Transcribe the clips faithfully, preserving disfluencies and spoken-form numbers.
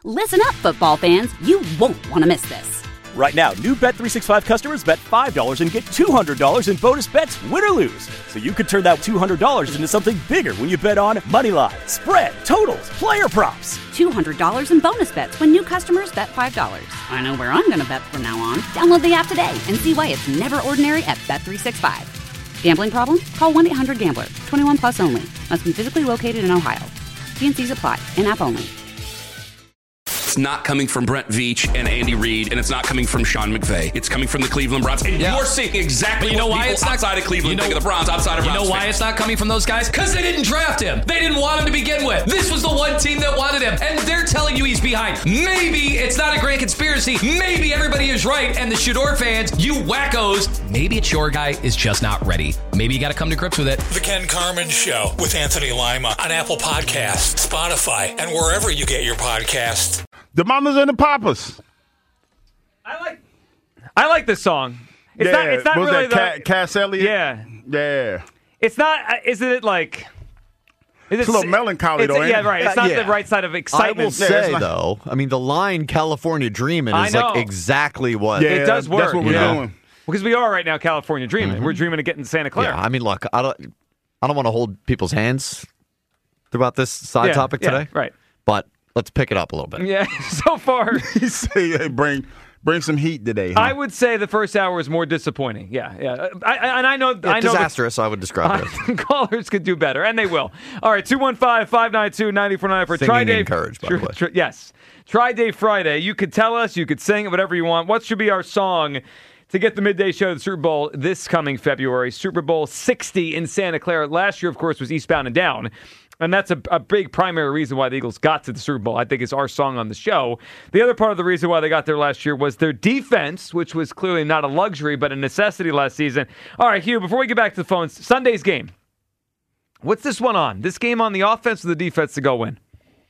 Listen up, football fans. You won't want to miss this. Right now, new Bet three sixty-five customers bet five dollars and get two hundred dollars in bonus bets, win or lose. So you could turn that two hundred dollars into something bigger when you bet on money line, spread, totals, player props. two hundred dollars in bonus bets when new customers bet five dollars. I know where I'm going to bet from now on. Download the app today and see why it's never ordinary at Bet three sixty-five. Gambling problem? Call one eight hundred gambler. twenty-one plus only. Must be physically located in Ohio. T and C's apply. In-app only. It's not coming from Brent Veach and Andy Reid, and it's not coming from Sean McVay. It's coming from the Cleveland Browns. And yeah. you're seeing exactly you know what why people it's not, outside of Cleveland you know, think of the Browns, outside of Browns. You know why fans. It's not coming from those guys? Because they didn't draft him. They didn't want him to begin with. This was the one team that wanted him, and they're telling you he's behind. Maybe it's not a grand conspiracy. Maybe everybody is right, and the Shador fans, you wackos, maybe it's your guy is just not ready. Maybe you got to come to grips with it. The Ken Carman Show with Anthony Lima on Apple Podcasts, Spotify, and wherever you get your podcasts. The mamas and the papas. I like I like this song. It's yeah, not it's not was really that the Cass Elliot? Yeah. Yeah. It's not isn't it like is It's it, a little melancholy it's, though, ain't Yeah, it? right. It's not yeah. the right side of excitement. I will Yeah, say like, though, I mean the line California Dreamin' is I know. like exactly what Yeah, it does work. That's what we're yeah. doing. Because we are right now California dreaming. Mm-hmm. We're dreaming of getting to Santa Clara. Yeah, I mean look, I don't I don't want to hold people's hands throughout this side yeah, topic yeah, today. right. But let's pick it up a little bit. Yeah, so far. He say, hey, bring bring some heat today. Huh? I would say the first hour is more disappointing. Yeah, yeah. I, I, and I know, Yeah, I know disastrous, I would describe it as. callers could do better, and they will. All right, two one five, five nine two, nine four nine for Singing Tri-Day. encouraged, by tr- the way. tr- yes. Tri-Day Friday. You could tell us, you could sing whatever you want. What should be our song to get the midday show to the Super Bowl this coming February? Super Bowl sixty in Santa Clara. Last year, of course, was Eastbound and Down. And that's a, a big primary reason why the Eagles got to the Super Bowl, I think, is our song on the show. The other part of the reason why they got there last year was their defense, which was clearly not a luxury, but a necessity last season. All right, Hugh, before we get back to the phones, Sunday's game. What's this one on? This game on the offense or the defense to go win?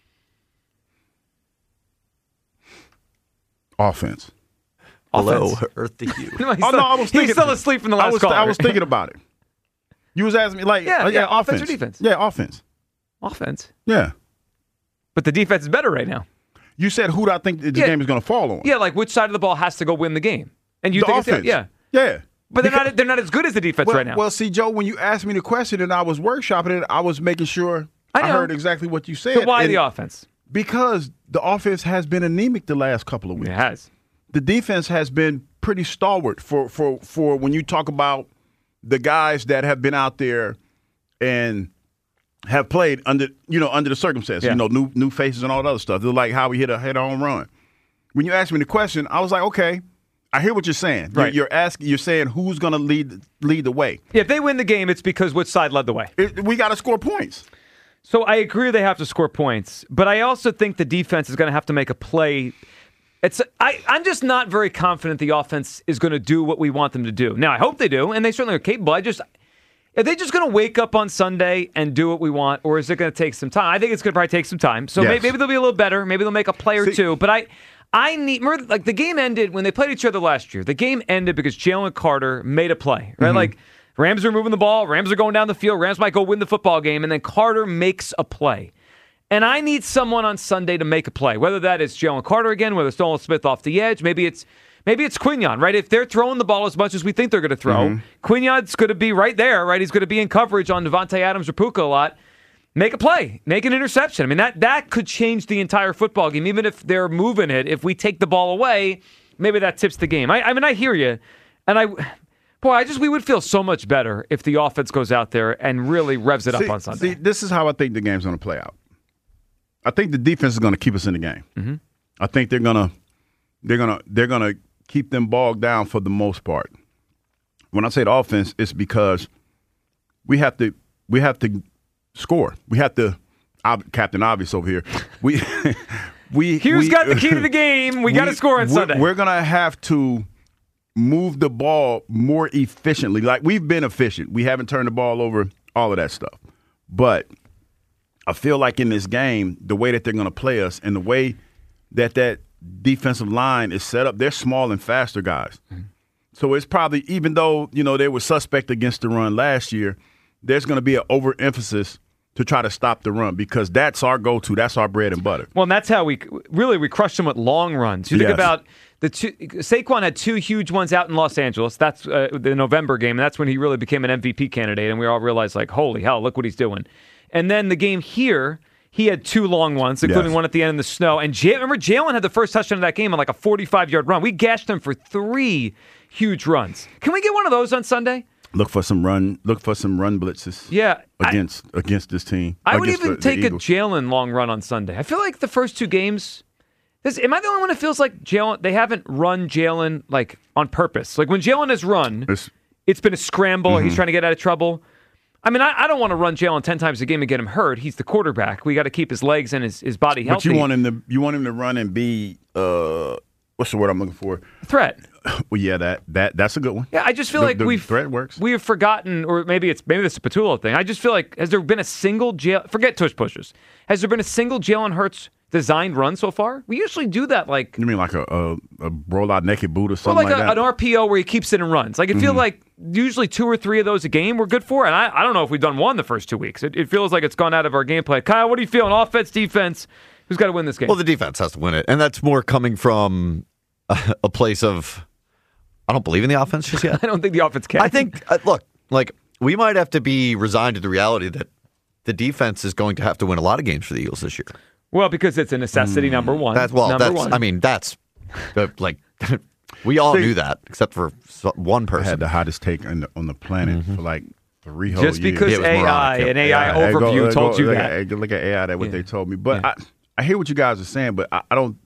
Offense. Hello, Offense. Earth to you. No, he's Oh, still, no, I was thinking. he's still asleep from the last I was, call. I was thinking about it. You was asking me, like, Yeah, uh, yeah, yeah, offense offense. or defense? Yeah, offense. Offense. Yeah. But the defense is better right now. You said who do I think the Yeah. game is going to fall on? Yeah, like which side of the ball has to go win the game? And you the think offense. It's, yeah. Yeah. But they're Because- not they're not as good as the defense well, right now. Well, see, Joe, when you asked me the question and I was workshopping it, I was making sure I I, know. heard exactly what you said. so why And the offense? Because the offense has been anemic the last couple of weeks. It has. The defense has been pretty stalwart for, for, for when you talk about the guys that have been out there and have played under you know under the circumstances, Yeah. you know, new new faces and all that other stuff. They're like how we hit a hit a home run. When you asked me the question, I was like, okay, I hear what you're saying. Right. You're, you're asking, you're saying who's going to lead lead the way. Yeah, if they win the game, it's because which side led the way. It, we got to score points. So I agree they have to score points, but I also think the defense is going to have to make a play. It's I, I'm just not very confident the offense is going to do what we want them to do. Now, I hope they do, and they certainly are capable. I just are they just going to wake up on Sunday and do what we want, or is it going to take some time? I think it's going to probably take some time. So Yes. maybe, maybe they'll be a little better. Maybe they'll make a play or See- two. But I, I need remember, like the game ended when they played each other last year. The game ended because Jalen Carter made a play, right? Mm-hmm. Like Rams are moving the ball, Rams are going down the field, Rams might go win the football game, and then Carter makes a play. And I need someone on Sunday to make a play, whether that is Jalen Carter again, whether it's Nolan Smith off the edge. Maybe it's maybe it's Quinyon, right? If they're throwing the ball as much as we think they're going to throw, mm-hmm. Quinyon's going to be right there, right? He's going to be in coverage on Devontae Adams or Puka a lot. Make a play. Make an interception. I mean, that, that could change the entire football game, even if they're moving it. If we take the ball away, maybe that tips the game. I, I mean, I hear you. And I... Boy, I just we would feel so much better if the offense goes out there and really revs it see, up on Sunday. See, this is how I think the game's going to play out. I think the defense is going to keep us in the game. Mm-hmm. I think they're going to they're going to they're going to keep them bogged down for the most part. When I say the offense, it's because we have to we have to score. We have to ob, Captain Obvious over here. We we Hugh's we, got the key to the game. We, we got to score on we're, Sunday. We're going to have to move the ball more efficiently. Like, we've been efficient. We haven't turned the ball over, all of that stuff. But I feel like in this game, the way that they're going to play us and the way that that defensive line is set up, they're small and faster guys. Mm-hmm. So it's probably, even though, you know, they were suspect against the run last year, there's going to be an overemphasis to try to stop the run because that's our go-to. That's our bread and butter. Well, and that's how we really we crushed them with long runs. You think Yes. about the two. Saquon had two huge ones out in Los Angeles. That's uh, the November game, and that's when he really became an M V P candidate. And we all realized, like, holy hell, look what he's doing. And then the game here, he had two long ones, including Yes. one at the end in the snow. And J- remember, Jalen had the first touchdown of that game on like a forty-five-yard run. We gashed him for three huge runs. Can we get one of those on Sunday? Look for some run. Look for some run blitzes. Yeah, I- against against this team. I would against even the- the take a Eagles. Jalen long run on Sunday. I feel like the first two games. This, am I the only one that feels like Jalen? They haven't run Jalen like on purpose. Like when Jalen has run, It's- it's been a scramble. Mm-hmm. He's trying to get out of trouble. I mean, I, I don't want to run Jalen ten times a game and get him hurt. He's the quarterback. We got to keep his legs and his, his body But healthy. you want him to you want him to run and be uh what's the word I'm looking for? threat. Well, yeah, that that that's a good one. Yeah, I just feel The- like the we've threat works. we have forgotten, or maybe it's maybe this is a Patullo thing. I just feel like has there been a single Jalen? Forget tush pushes. Has there been a single Jalen Hurts designed run so far? We usually do that like You mean like a a, a roll out naked boot or Or something like, like, a, that? an R P O where he keeps it and runs. Like, it feels like usually two or three of those a game we're good for. And I, I don't know if we've done one the first two weeks. It, it feels like it's gone out of our game plan. Kyle, what are you feeling? Offense, defense? Who's got to win this game? Well, the defense has to win it, and that's more coming from a, a place of I don't believe in the offense just yet. I don't think the offense can. I think uh, look, like we might have to be resigned to the reality that the defense is going to have to win a lot of games for the Eagles this year. Well, because it's a necessity, number one. That's well, number that's one. I mean, that's uh, like we all See- knew that except for so- one I person. had the hottest take on the, on the planet for like three whole Just years. because Yeah, it was A I moronic, yeah. and A I Yeah, hey, go- overview go- told go- you look that. At, look at A I, that what Yeah. they told me. But Yeah. I, I hear what you guys are saying, but I, I don't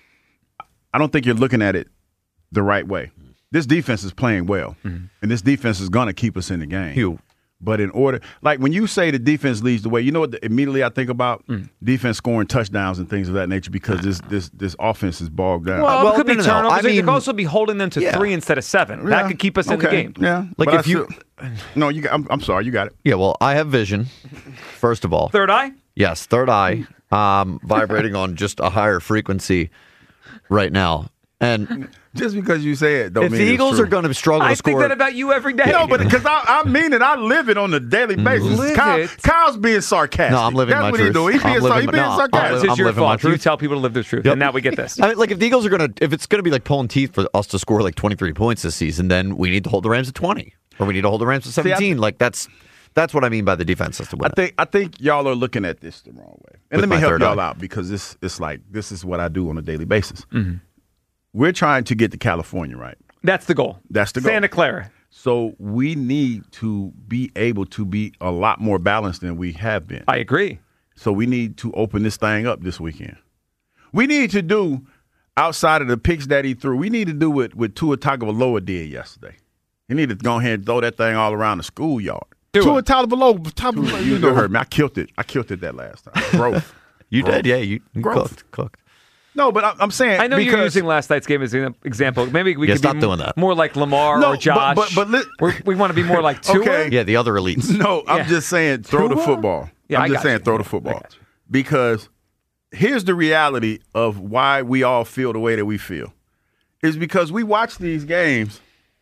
I don't think you're looking at it the right way. This defense is playing well, Mm-hmm. and this defense is going to keep us in the game. Hugh. But in order, like when you say the defense leads the way, you know what? The, immediately I think about Mm. defense scoring touchdowns and things of that nature because this this this offense is bogged down. Well, well, it could no, be no, no. turnovers. I it mean- could also be holding them to Yeah. three instead of seven. That Yeah, could keep us in the okay, game. Yeah, Like but if I you- still- no, you. Got, I'm, I'm sorry, you got it. Yeah, well, I have vision. First of all, Third eye? yes, third eye, um, vibrating on just a higher frequency right now, and Just because you say it, don't if mean the it's Eagles true. are going to struggle I to think score, that about you every day. No, but because I, I mean it, I live it on a daily basis. Live Kyle, it. Kyle's being sarcastic. No, I'm living That's my what truth. he's doing. He's I'm being, living he my- being no, I'm sarcastic. This is I'm your living my fault. You truth. tell people to live their truth, Yep. and now we get this. I mean, like if the Eagles are going to, if it's going to be like pulling teeth for us to score like twenty-three points this season, then we need to hold the Rams at twenty, or we need to hold the Rams at I- seventeen. like that's that's what I mean by the defense has to win. I think I think y'all are looking at this the wrong way. And With let me my help third y'all eye. out because this it's like this is what I do on a daily basis. Mm-hmm. We're trying to get to California, right? That's the goal. That's the goal. Santa Clara. So we need to be able to be a lot more balanced than we have been. I agree. So we need to open this thing up this weekend. We need to do outside of the picks that he threw. We need to do what what Tua Tagovailoa did yesterday. He need to go ahead and throw that thing all around the schoolyard. Do Tua it. Tagovailoa, Tagovailoa, you know, hurt me. I killed it. I killed it that last time. Growth. you Growth. did, yeah. You, you Growth. cooked, cooked. No, but I, I'm saying I know because you're using last night's game as an example. Maybe we Yeah, could stop be doing that. more like Lamar No, or but- Josh. but- but li- We're- we want to be more like Tua. Okay. Yeah, the other elites. No, I'm Yeah. just saying throw the Tua? football. Yeah, I'm I just got saying you. throw the I football. got you. Because here's the reality of why we all feel the way that we feel. Is because we watch these games,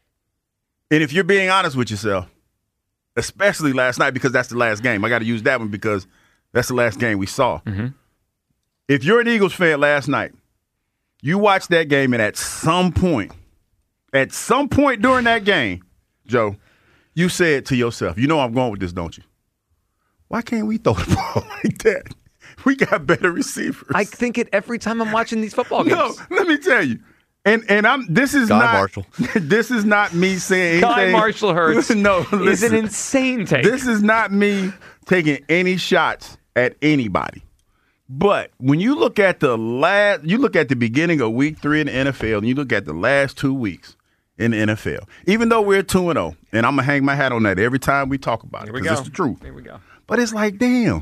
and if you're being honest with yourself, especially last night, because that's the last game. I got to use that one because that's the last game we saw. Mm-hmm. If you're an Eagles fan last night, you watched that game, and at some point, at some point during that game, Joe, you said to yourself, you know I'm going with this, don't you? Why can't we throw the ball like that? We got better receivers. I think it every time I'm watching these football games. No, let me tell you. And and I'm this is Guy not Marshall. This is not me saying Guy anything. Marshall Hurts no, is an listen. insane take. This is not me taking any shots at anybody. But when you look at the last, you look at the beginning of week three in the N F L, and you look at the last two weeks in the N F L, even though we're two and zero, and I'm gonna hang my hat on that every time we talk about Here it we because go. it's the truth. Here we go. But it's like, damn,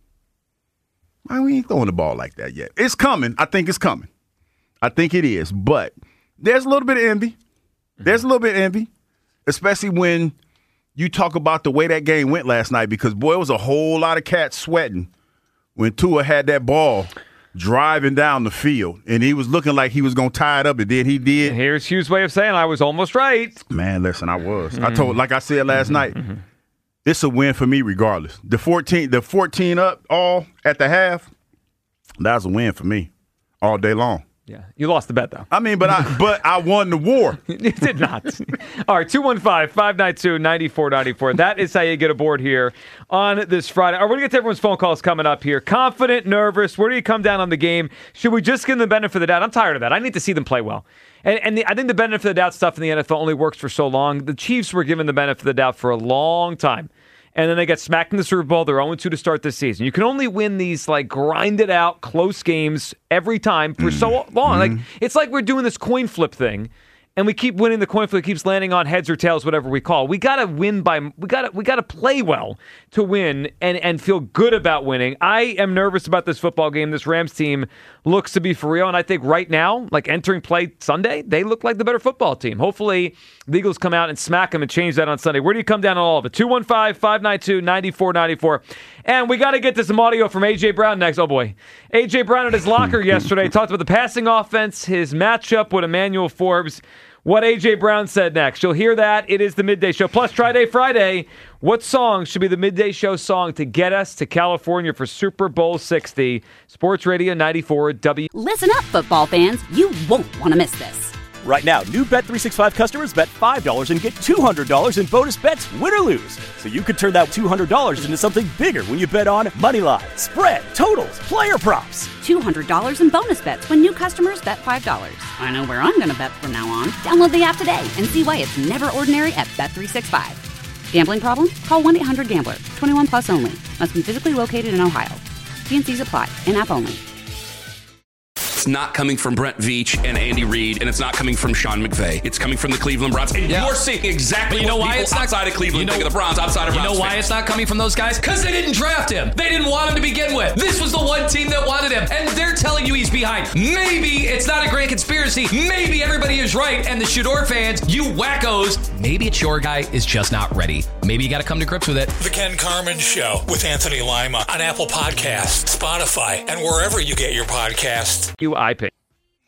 why we ain't throwing the ball like that yet? It's coming. I think it's coming. I think it is. But there's a little bit of envy. There's a little bit of envy, especially when you talk about the way that game went last night because, boy, it was a whole lot of cats sweating when Tua had that ball driving down the field, and he was looking like he was going to tie it up, and then he did. Here's Hugh's way of saying I was almost right. Man, listen, I was. I told, like I said last night, it's a win for me regardless. The fourteen, the fourteen up all at the half, that's a win for me all day long. Yeah, you lost the bet, though. I mean, but I but I won the war. You did not. All right, two one five, five nine two, nine four nine four. That is how you get aboard here on this Friday. All right, we're going to get to everyone's phone calls coming up here. Confident, nervous, where do you come down on the game? Should we just give them the benefit of the doubt? I'm tired of that. I need to see them play well. And, and the, I think the benefit of the doubt stuff in the N F L only works for so long. The Chiefs were given the benefit of the doubt for a long time. And then they got smacked in the Super Bowl. They're oh and two to start this season. You can only win these, like, grinded out, close games every time for mm-hmm. so long. Mm-hmm. Like, it's like we're doing this coin flip thing, and we keep winning the coin flip. It keeps landing on heads or tails, whatever we call. We got to win by – we got to we got to play well to win and, and feel good about winning. I am nervous about this football game. This Rams team looks to be for real, and I think right now, like entering play Sunday, they look like the better football team. Hopefully – the Eagles come out and smack them and change that on Sunday. Where do you come down on all of it? two one five, five nine two, nine four nine four. And we got to get to some audio from A J. Brown next. Oh, boy. A J. Brown at his locker yesterday talked about the passing offense, his matchup with Emmanuel Forbes. What A J. Brown said next. You'll hear that. It is the Midday Show. Plus, Try-Day Friday. What song should be the Midday Show song to get us to California for Super Bowl sixty? Sports Radio ninety-four W. Listen up, football fans. You won't want to miss this. Right now, new Bet three sixty-five customers bet five dollars and get two hundred dollars in bonus bets, win or lose. So you could turn that two hundred dollars into something bigger when you bet on moneyline, spread, totals, player props. two hundred dollars in bonus bets when new customers bet five dollars. I know where I'm going to bet from now on. Download the app today and see why it's never ordinary at Bet three sixty-five. Gambling problem? Call one eight hundred gambler. twenty-one plus only. Must be physically located in Ohio. T and C's apply. In-app only. It's not coming from Brent Veach and Andy Reid, and it's not coming from Sean McVay. It's coming from the Cleveland Browns. And yeah. you're seeing exactly but you know what why people it's not, outside of Cleveland you know, think of the Browns, outside of You Browns know why fans. it's not coming from those guys? Because they didn't draft him. They didn't want him to begin with. This was the one team that wanted him, and they're telling you he's behind. Maybe it's not a grand conspiracy. Maybe everybody is right, and the Shador fans, you wackos, maybe it's your guy is just not ready. Maybe you got to come to grips with it. The Ken Carman Show with Anthony Lima on Apple Podcasts, Spotify, and wherever you get your podcasts. You I pick.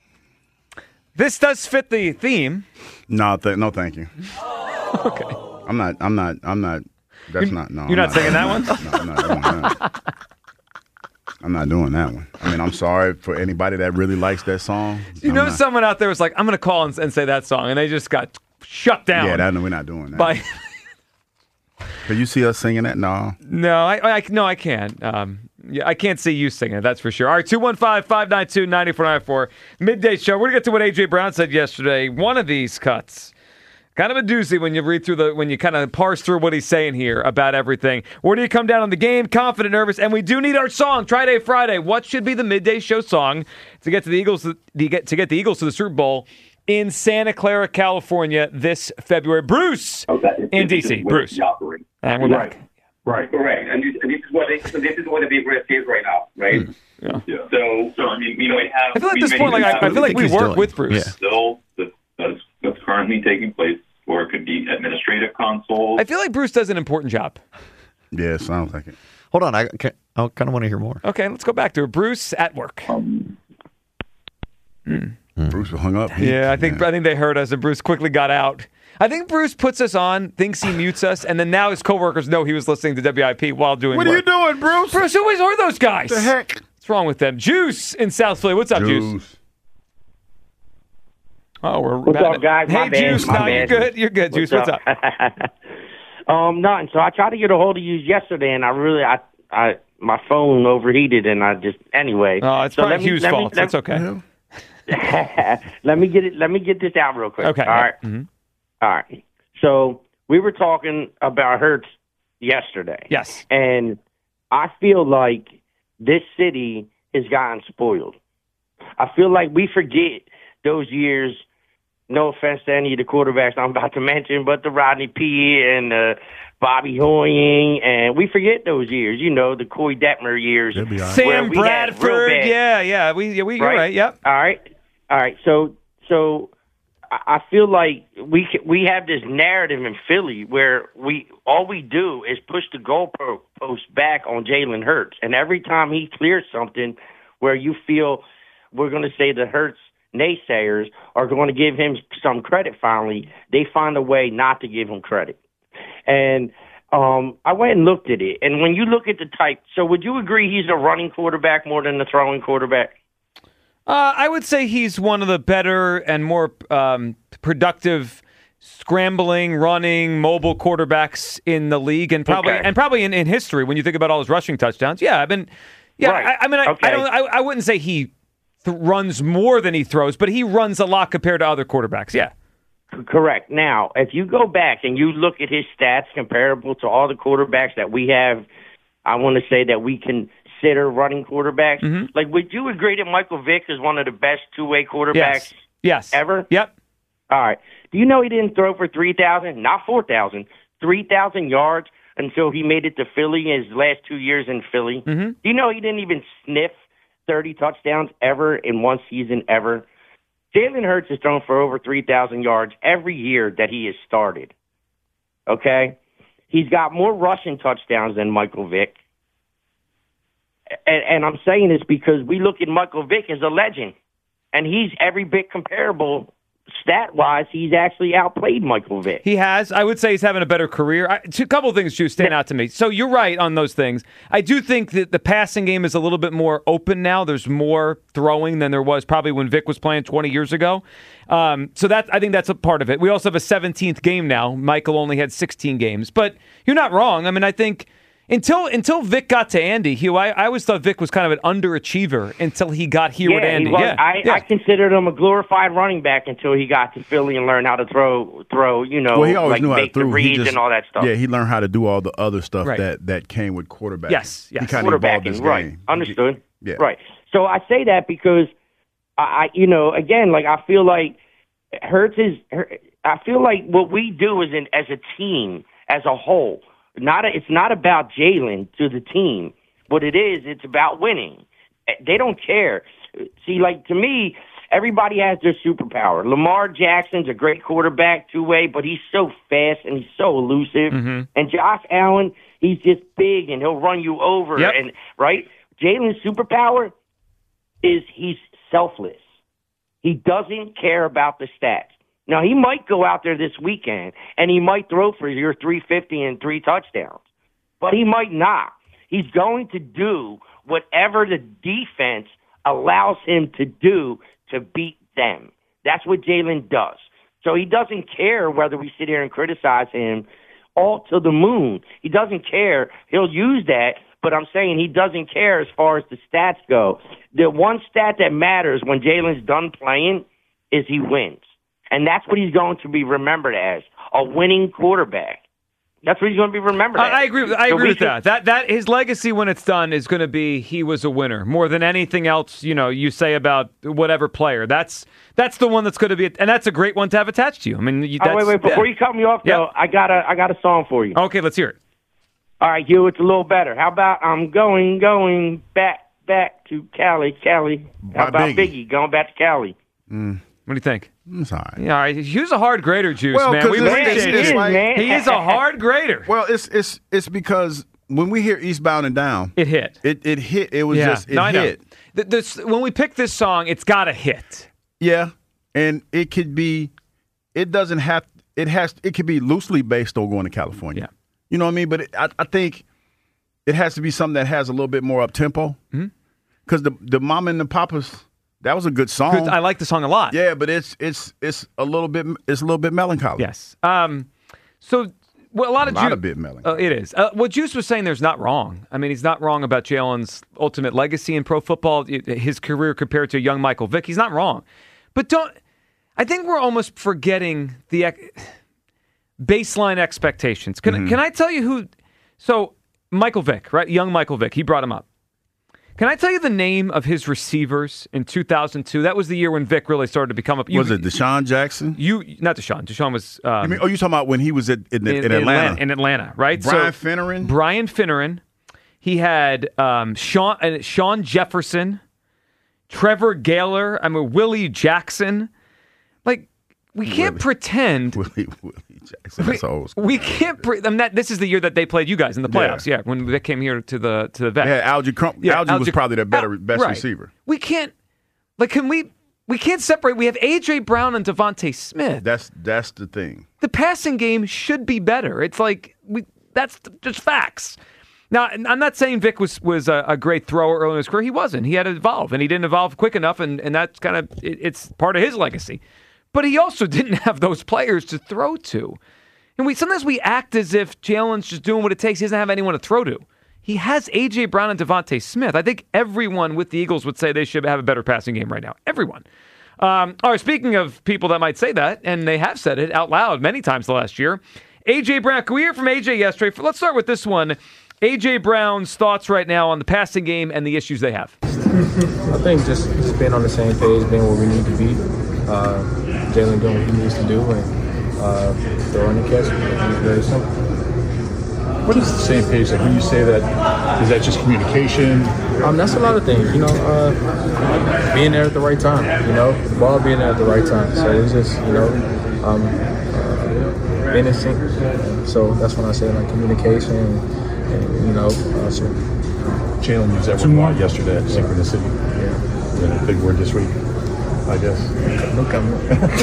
This does fit the theme. No, th- no, thank you. Okay. I'm not. I'm not. I'm not. That's you're, not. No. You're I'm not singing that one. No, I'm not doing that. I'm not doing that one. I mean, I'm sorry for anybody that really likes that song. You I'm know, not. someone out there was like, "I'm going to call and, and say that song," and they just got shut down. Yeah, that, we're not doing that. By Can you see us singing that? No. No, I, I no, I can't. Um, yeah, I can't see you singing it, that's for sure. All right, two one five, five nine two, nine four nine four. Midday Show. We're going to get to what A J. Brown said yesterday. One of these cuts. Kind of a doozy when you read through the, when you kind of parse through what he's saying here about everything. Where do you come down on the game? Confident, nervous, and we do need our song. Try-Day Friday. What should be the Midday Show song to get to the Eagles, to get, to get the Eagles to the Super Bowl in Santa Clara, California this February? Bruce okay. in D C. Bruce. And we're right. back. Right, correct. And this, and this is what they, so this is what the big risk is right now, right? Mm. Yeah. yeah. So, so I mean, you know, we have. I feel like at this point, like I, I feel like we work doing. with Bruce. Yeah. Still, that, that's, that's currently taking place, or it could be administrative consoles. I feel like Bruce does an important job. Yeah, sounds like it. Hold on, I, can, I kind of want to hear more. Okay, let's go back to it. Bruce at work. Um, mm. Bruce hung up. Yeah, I think yeah. I think they heard us, and Bruce quickly got out. I think Bruce puts us on, thinks he mutes us, and then now his coworkers know he was listening to W I P while doing What work. are you doing, Bruce? Bruce, who is, are those guys? The heck? What's wrong with them? Juice in South Philly. What's up, Juice? Juice. Oh, we're What's mad up, guys? Hey, My bad. Juice. My No, you're bad. good. You're good, Juice. What's up? um, nothing. So I tried to get a hold of you yesterday, and I really, I, I, my phone overheated, and I just, anyway. Oh, it's so probably let me- Hugh's let me- fault. let- That's okay. let me get it. Let me get this out real quick. Okay. All right. Mm-hmm. All right. So we were talking about Hurts yesterday. Yes. And I feel like this city has gotten spoiled. I feel like we forget those years. No offense to any of the quarterbacks I'm about to mention, but the Rodney P and uh, Bobby Hoying, and we forget those years. You know, the Coy Detmer years. They'll be all right. where Sam we had real Bradford. bad- Yeah, yeah. We, yeah, we, you're right. Yep. All right. All right. So, so I I feel like we ca- we have this narrative in Philly where we all we do is push the goalpost back on Jalen Hurts, and every time he clears something, where you feel we're going to say the Hurts naysayers are going to give him some credit. Finally, they find a way not to give him credit, and Um, I went and looked at it, and when you look at the type, so would you agree he's a running quarterback more than a throwing quarterback? Uh, I would say he's one of the better and more um, productive scrambling, running, mobile quarterbacks in the league, and probably Okay. and probably in, in history. When you think about all his rushing touchdowns, yeah, I've been, yeah, Right. I, I mean, I, Okay. I don't, I, I wouldn't say he th- runs more than he throws, but he runs a lot compared to other quarterbacks. Yeah, C- Correct. Now, if you go back and you look at his stats comparable to all the quarterbacks that we have, I want to say that we consider running quarterbacks. Mm-hmm. Like, would you agree that Michael Vick is one of the best two-way quarterbacks yes, yes, ever? Yep. All right. Do you know he didn't throw for three thousand, not four thousand, three thousand yards until he made it to Philly his last two years in Philly? Mm-hmm. Do you know he didn't even sniff thirty touchdowns ever in one season ever? Jalen Hurts has thrown for over three thousand yards every year that he has started. Okay? He's got more rushing touchdowns than Michael Vick. And, and I'm saying this because we look at Michael Vick as a legend, and he's every bit comparable stat-wise. He's actually outplayed Michael Vick. He has. I would say he's having a better career. I, two couple of things, Drew, stand out to me. So you're right on those things. I do think that the passing game is a little bit more open now. There's more throwing than there was probably when Vic was playing twenty years ago. Um, so that I think that's a part of it. We also have a seventeenth game now. Michael only had sixteen games. But you're not wrong. I mean, I think until until Vic got to Andy, Hugh, I, I always thought Vic was kind of an underachiever until he got here yeah, with Andy. He was, yeah, I, yeah. I considered him a glorified running back until he got to Philly and learned how to throw, throw. You know, Well, he always like knew how to make the throw. He reads just- and all that stuff. Yeah, he learned how to do all the other stuff Right. that, that came with quarterbacking. Yes, yes. He kind of evolved his Quarterbacking, game. right? Understood. Yeah. Right. So I say that because I, I, you know, again, like I feel like Hurts is. I feel like what we do as an as a team, as a whole, not a, it's not about Jalen to the team. What it is, it's about winning. They don't care. See, like to me, everybody has their superpower. Lamar Jackson's a great quarterback, two way, but he's so fast and he's so elusive. Mm-hmm. And Josh Allen, he's just big and he'll run you over. Yep. And right, Jalen's superpower is he's selfless. He doesn't care about the stats. Now, he might go out there this weekend, and he might throw for your three fifty and three touchdowns, but he might not. He's going to do whatever the defense allows him to do to beat them. That's what Jalen does. So he doesn't care whether we sit here and criticize him all to the moon. He doesn't care. He'll use that, but I'm saying he doesn't care as far as the stats go. The one stat that matters when Jalen's done playing is he wins. And that's what he's going to be remembered as, a winning quarterback. That's what he's going to be remembered as. I, I agree. With, I So agree we with should- that. That that his legacy when it's done is going to be he was a winner more than anything else. You know, you say about whatever player. That's that's the one that's going to be, and that's a great one to have attached to you. I mean, you, Oh, that's, wait, wait. Before yeah. you cut me off, though, Yeah. I got a I got a song for you. Okay, let's hear it. All right, Hugh, it's a little better. How about I'm going, going back, back to Cali, Cali. How By about Biggie. Biggie going back to Cali? What do you think? It's all right. Yeah, all right. Hugh's a hard grader, Juice, Well, man. 'cause We it's- appreciate it's- it. it's like- man. He is a hard grader. Well, it's it's it's because when we hear Eastbound and Down, It hit. it it hit. It was yeah. just it no, I know. hit. The- this, when we pick this song, it's got to hit. Yeah, and it could be. It doesn't have. It has. It could be loosely based on going to California. Yeah. You know what I mean? But it, I, I think it has to be something that has a little bit more up tempo. Because the the Mama and the Papas, that was a good song. Good- I like the song a lot. Yeah, but it's it's it's a little bit it's a little bit melancholy. Yes. Um, so well, a lot a of lot Ju- of bit melancholy. Uh, it is. Uh, what Juice was saying there's not wrong. I mean, he's not wrong about Jalen's ultimate legacy in pro football, i- his career compared to young Michael Vick. He's not wrong. But don't I think we're almost forgetting the ec- baseline expectations. Can, Mm-hmm. can I tell you who? So, Michael Vick, right? Young Michael Vick. He brought him up. Can I tell you the name of his receivers in two thousand two? That was the year when Vick really started to become a. You, Was it Deshaun Jackson? You not Deshaun. Deshaun was. Um, I mean, oh, you talking about when he was at, in, in, Atlanta? In Atlanta, right? Brian So, Finneran? Brian Finneran. He had um, Sean uh, Sean Jefferson, Trevor Gaylor. I mean Willie Jackson. Like we can't Willie. pretend. Willie, Willie Jackson. That's old school. We can't. Pre- I mean, that, this is the year that they played you guys in the playoffs. Yeah, Yeah. when Vic came here to the to the vet. Yeah, Algie Crump. Yeah, Algie was Algie- probably their better Al- best right. receiver. We can't. Like, can we? We can't separate. We have A J Brown and Devontae Smith. That's that's the thing. The passing game should be better. It's like we. that's just facts. Now, I'm not saying Vic was was a, a great thrower early in his career. He wasn't. He had to evolve, and he didn't evolve quick enough, and, and that's kind of it, it's part of his legacy. But he also didn't have those players to throw to. And we sometimes we act as if Jalen's just doing what it takes. He doesn't have anyone to throw to. He has A J. Brown and Devontae Smith. I think everyone with the Eagles would say they should have a better passing game right now. Everyone. Um, all right, speaking of people that might say that, and they have said it out loud many times the last year, A J. Brown. Can we hear from A J yesterday? Let's start with this one. A J. Brown's thoughts right now on the passing game and the issues they have. I think just, just being on the same page, being where we need to be. Uh, Jalen doing what he needs to do and uh, throwing the catch. It's very simple. What is the same page? Like when you say that, is that just communication? Um, that's a lot of things. You know, uh, being there at the right time. You know, the ball being there at the right time. So it's just, you know, um, uh, being in sync. So that's when I say like communication. And, And, you know, uh, so, uh, Jalen used that word a lot yesterday, synchronicity. Yeah. And a big word this week, I guess. No comment.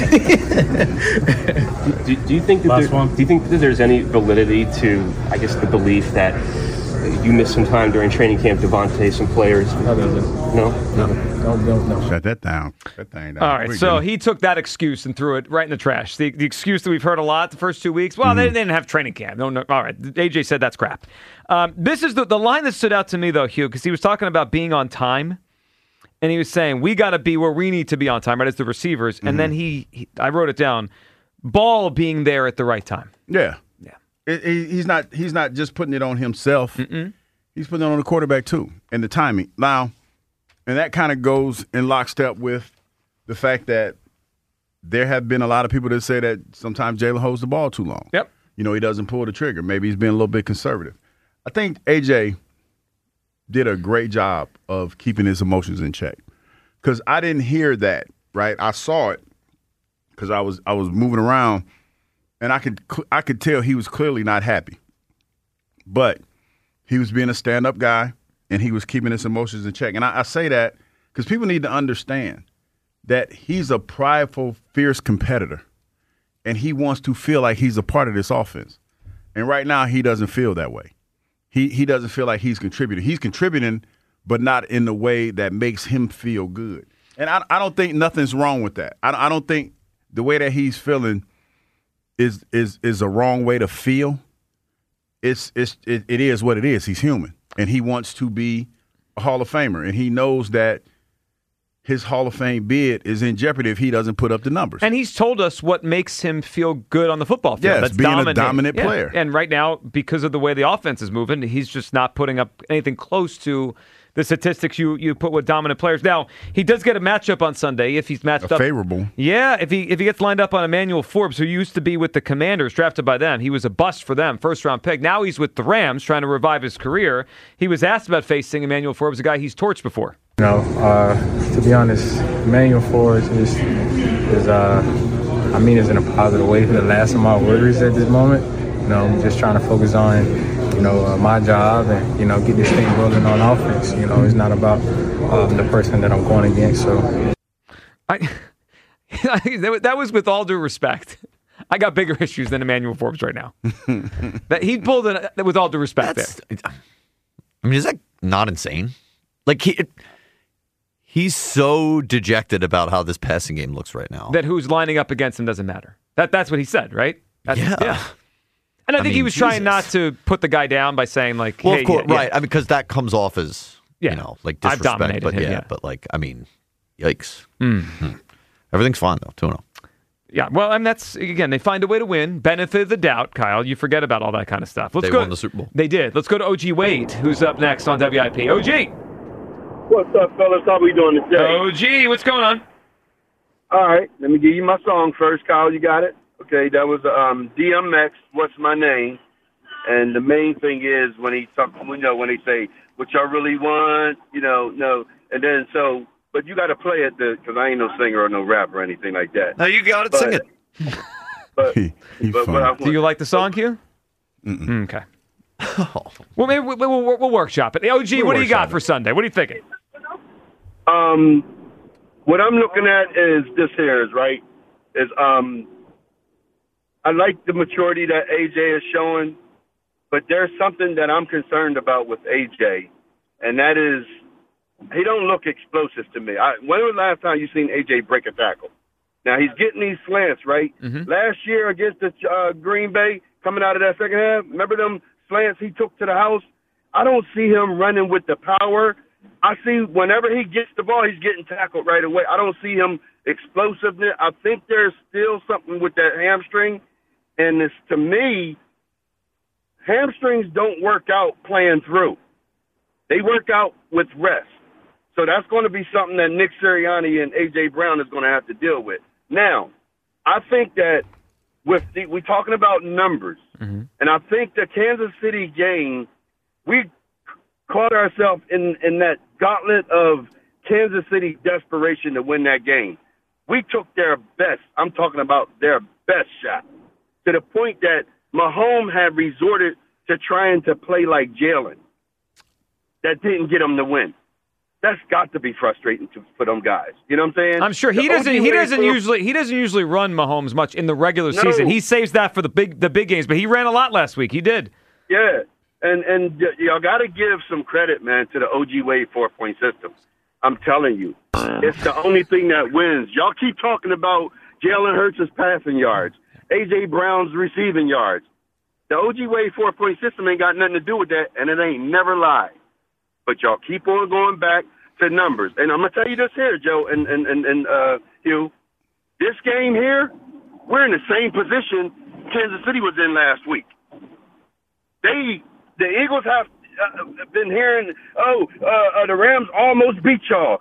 do, do you think that Last there, one. Do you think that there's any validity to, I guess, the belief that you missed some time during training camp, Devontae, some players? No, no, no, no, no, no, no. Shut that down. That thing down. All right, We're so good. he took that excuse and threw it right in the trash. The, the excuse that we've heard a lot the first two weeks. Well, mm-hmm. they, they didn't have training camp. No, no. All right, A J said that's crap. Um, this is the, the line that stood out to me, though, Hugh, because he was talking about being on time. And he was saying, we got to be where we need to be on time, right, as the receivers. Mm-hmm. And then he, he, I wrote it down, Ball being there at the right time. Yeah. Yeah. It, it, he's not He's not just putting it on himself. Mm-mm. He's putting it on the quarterback, too, and the timing. Now, and that kind of goes in lockstep with the fact that there have been a lot of people that say that sometimes Jalen holds the ball too long. Yep. You know, he doesn't pull the trigger. Maybe he's being a little bit conservative. I think A J did a great job of keeping his emotions in check because I didn't hear that, right? I saw it because I was I was moving around, and I could I could tell he was clearly not happy. But he was being a stand-up guy, and he was keeping his emotions in check. And I, I say that because people need to understand that he's a prideful, fierce competitor, and he wants to feel like he's a part of this offense. And right now, he doesn't feel that way. He he doesn't feel like he's contributing. He's contributing, but not in the way that makes him feel good. And I, I don't think nothing's wrong with that. I, I don't think the way that he's feeling is is is a wrong way to feel. It's it's it, it is what it is. He's human, and he wants to be a Hall of Famer, and he knows that his Hall of Fame bid is in jeopardy if he doesn't put up the numbers. And he's told us what makes him feel good on the football field. Yes, That's being dominant. a dominant Yeah. player. And right now, because of the way the offense is moving, he's just not putting up anything close to the statistics you, you put with dominant players. Now, he does get a matchup on Sunday if he's matched a up. favorable. Yeah, if he if he gets lined up on Emmanuel Forbes, who used to be with the Commanders, drafted by them. He was a bust for them, first-round pick. Now he's with the Rams, trying to revive his career. He was asked about facing Emmanuel Forbes, a guy he's torched before. You know, uh, to be honest, Emmanuel Forbes is, is uh, I mean, it's in a positive way. The last of my worries at this moment. You know, I'm just trying to focus on, you know, uh, my job and, you know, get this thing rolling on offense. You know, it's not about um, the person that I'm going against. So, I, that was with all due respect. I got bigger issues than Emmanuel Forbes right now. That he pulled it with all due respect. That's, there. I mean, is that not insane? Like he. It, He's so dejected about how this passing game looks right now. That who's lining up against him doesn't matter. That That's what he said, right? That's, yeah. yeah. And I, I think mean, he was Jesus. trying not to put the guy down by saying, like, well, hey, of course, yeah, right. I mean, because that comes off as, yeah. you know, like disrespect. I've but him, yeah, yeah, but like, I mean, yikes. Mm. Hmm. Everything's fine, though, two and oh. Yeah, well, and that's, again, they find a way to win. Benefit of the doubt, Kyle. You forget about all that kind of stuff. Let's they go. won the Super Bowl. They did. Let's go to O G Wade, who's up next on W I P. O G. What's up, fellas? How we doing today? O G, what's going on? All right, let me give you my song first, Kyle. You got it? Okay, that was um, D M X, What's My Name? And the main thing is when he talk, you know, when they say, what y'all really want, you know, no. And then so, but you got to play it because I ain't no singer or no rapper or anything like that. No, you got it. But, sing it. But, but, but I want, do you like the song, Q? Mm-mm. Okay. Well, maybe we'll, we'll, we'll workshop it. O G, We'll what do you got workshop for Sunday? What are you thinking? Um, what I'm looking at is this here is right. Is um, I like the maturity that A J is showing, But there's something that I'm concerned about with A J, and that is he don't look explosive to me. I, when was the last time you seen A J break a tackle? Now, he's getting these slants, right? Mm-hmm. Last year against the uh, Green Bay, coming out of that second half, remember them slants he took to the house? I don't see him running with the power. I see whenever he gets the ball, he's getting tackled right away. I don't see him explosiveness. I think there's still something with that hamstring. And it's, to me, hamstrings don't work out playing through. They work out with rest. So that's going to be something that Nick Sirianni and A J. Brown is going to have to deal with. Now, I think that with the, we're talking about numbers, mm-hmm. and I think the Kansas City game, we caught ourselves in, in that gauntlet of Kansas City desperation to win that game. We took their best, I'm talking about their best shot, to the point that Mahomes had resorted to trying to play like Jalen. That didn't get him the win. That's got to be frustrating to, for them guys. You know what I'm saying? I'm sure he the doesn't. He doesn't for, usually. He doesn't usually run Mahomes much in the regular no. season. He saves that for the big, the big games. But he ran a lot last week. He did. Yeah, and and y- y'all got to give some credit, man, to the O G Wade four point system. I'm telling you, it's the only thing that wins. Y'all keep talking about Jalen Hurts' passing yards, A J. Brown's receiving yards. The O G Wade four point system ain't got nothing to do with that, and it ain't never lied. But y'all keep on going back to numbers. And I'm going to tell you this here, Joe and, and, and, and uh, Hugh. This game here, we're in the same position Kansas City was in last week. They, the Eagles have uh, been hearing, oh, uh, uh, the Rams almost beat y'all.